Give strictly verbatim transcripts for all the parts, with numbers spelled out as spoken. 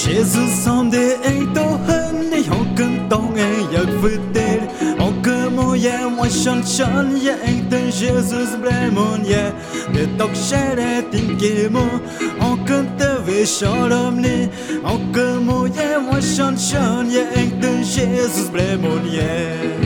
Jesus som det inte hörni hon kan tånga jag fördel och må jag var sjön sjön jag inte Jesus brämon jag det dock kära tinke må och kan det vi shalom ni och må jag var sjön sjön jag inte Jesus brämon jag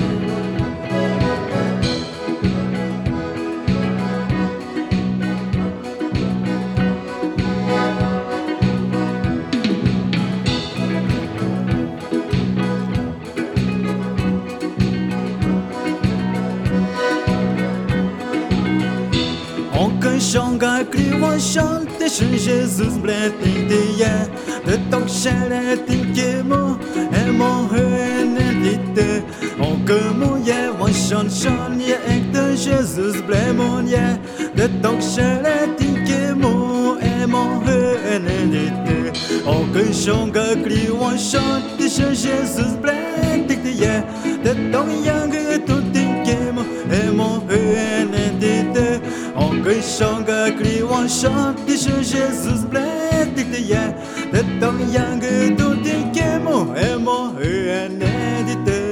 Sjunga kriva chante som Jesus blätting det ja det tog kära tinke må emo hönen lite och må jag var sjön sjön jag äkta Jesus blämon ja det tog kära tinke må emo hönen lite och sjunga kriva chante som Jesus blätting det ja det tog jag ut tinke må emo hönen lite och sjunga kriva chante som Jesus blätting det ja det tog jag ut tinke må emo hönen lite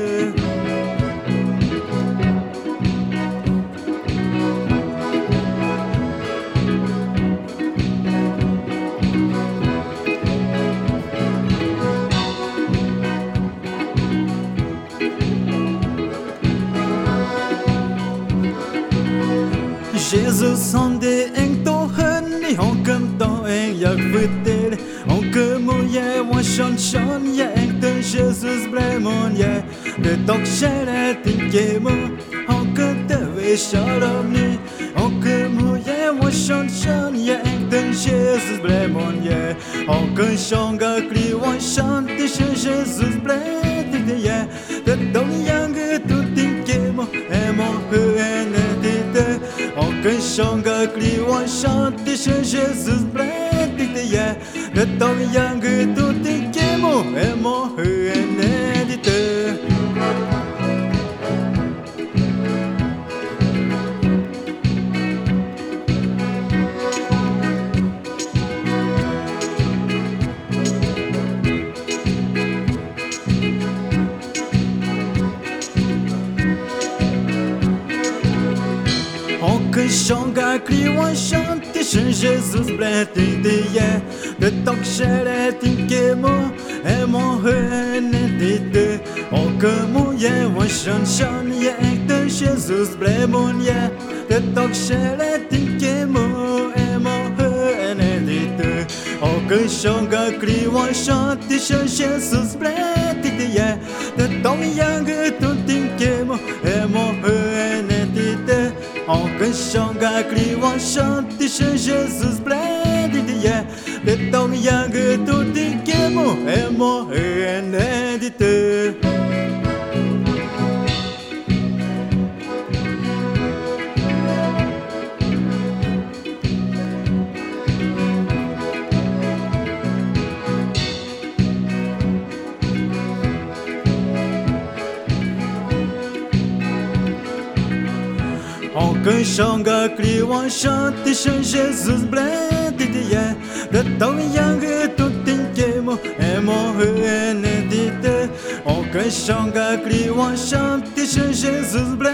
Jesus som det inte hörni hon kan ta en jag fördel hon kan må jag var sjön sjön jag inte Jesus brämon jag det dock kära tinke må hon kan det vi shalom ni hon kan må jag var sjön sjön jag inte Jesus brämon jag hon kan sjunga kriva chante som Jesus brämon jag det dock jag ut tinke må emo höne det och sjunga kriva chante som Jesus brätting det ja det tog jag ut tinke må emo höne lite sjunga kriva chante som Jesus blätting det ja det tog kära tinke må emo höne lite och må jag var sjön sjön jag äkta Jesus brämon ja det tog kära tinke må emo höne lite och sjunga kriva chante som Jesus blätting det ja det tog jag ut tinke må emo höne lite och sjunga kriva chante som Jesus blätting det ja det tog jag ut tinke må emo höne lite och sjunga kriva chante som Jesus blätting det ja det tog jag ut tinke må emo höne lite och sjunga kriva chante som Jesus blätting